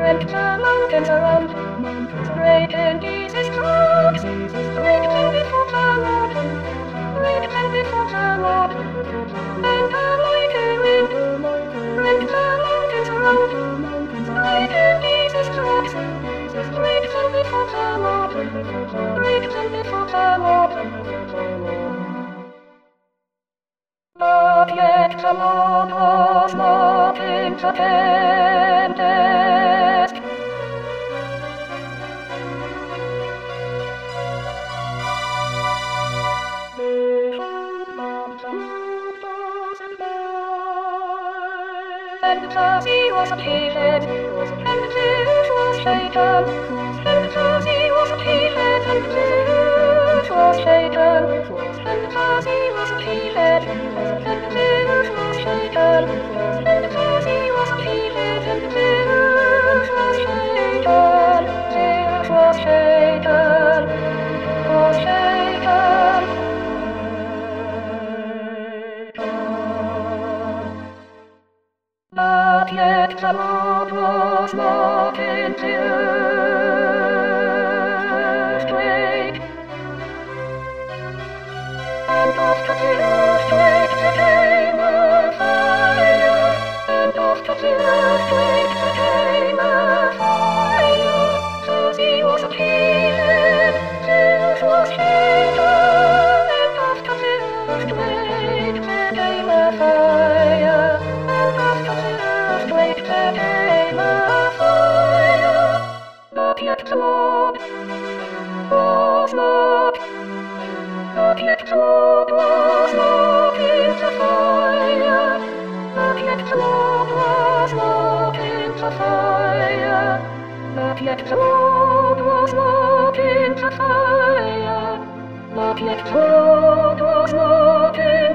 went the mountains around, mountains great and easy strokes, great men before the Lord, great men before the Lord, and a mighty wind went the mountains around, great and easy strokes, great men before the Lord, great men before the Lord. But yet the Lord was not in the tempest. Behold, not the Lord was in light. And the sea was upheaved, and it was shaken. And the sea was upheaved, and it was shaken. And the sea was upheaved, and it was shaken. And the sea was upheaved, and it was shaken. It was shaken, was shaken. But yet the Lord was not in the earthquake. And of the earthquake there came a fire. And of the earthquake there came a fire. The sea was upheaved, it was shaken. And of the earthquake there came a fire. And of the earthquake there came a fire. But yet the Lord was not. But yet the Lord was not in the fire. But yet the Lord was not in the fire. But yet the Lord was not in the fire. But yet the Lord was not in